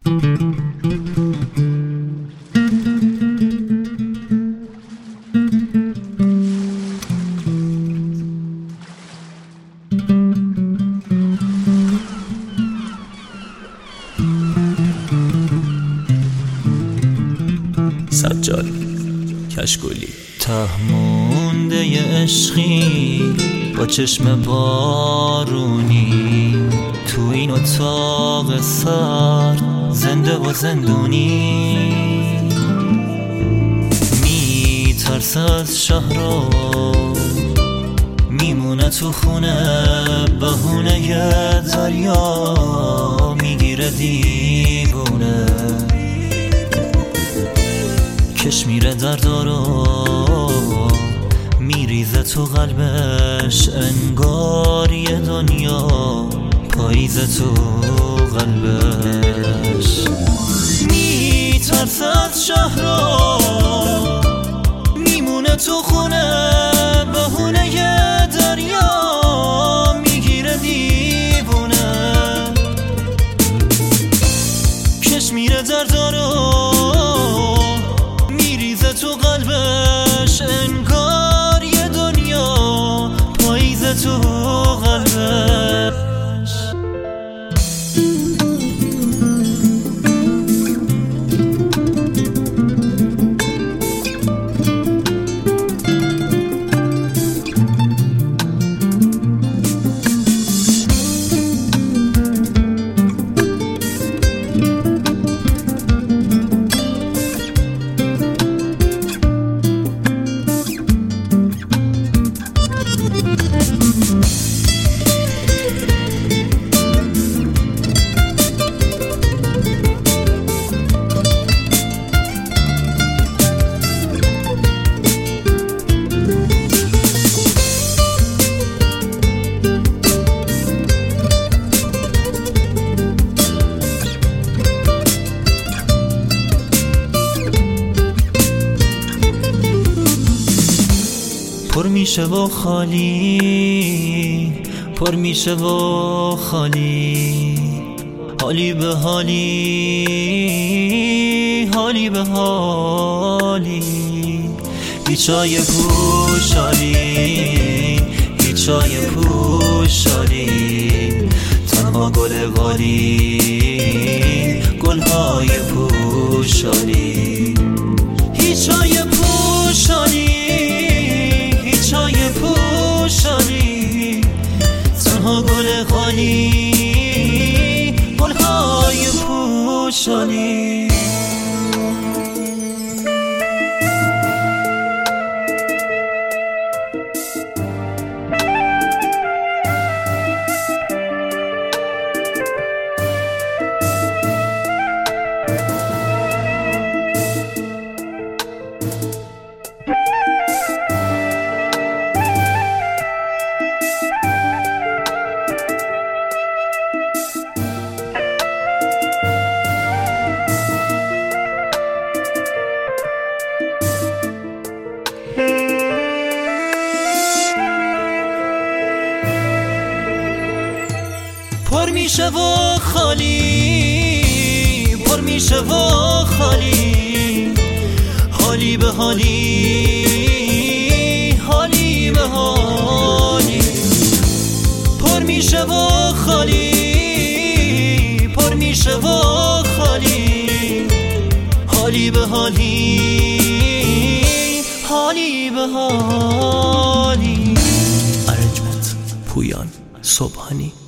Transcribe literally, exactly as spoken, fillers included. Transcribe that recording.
سجاد کشگلی. ته مونده ی عشقی با چشم بارونی، تو این اتاق سر زنده و زندونی. می ترس از شهر میمونه تو خونه، بهونه ی دریا میگیره دیوونه. کش میره دردارو میریزه تو قلبش، انگار یه دنیا پاییزه تو قلبش. میترسه از شهرها میمونه تو خونه، بهونه یه دریا میگیره دیوونه. کش میره دردارو تو قلبش، انگار یه دنیا پاییزه تو قلبش. پر میشه و خالی، پر میشه و خالی، حالی به حالی، حالی به حالی. هیچای پوشالی، هیچای پوشالی، تنها گل غالی، گلهای پوشالی. هیچای پوشالی، هیچای پوشالی، تنها گل غالی، گلهای پوشالی. پر میشه و خالی، پر میشه و خالی، حالی به حالی، حالی به حالی. پر میشه و خالی، پر میشه و خالی، حالی به حالی، حالی به حالی. ارنجمنت پویان صبحانی.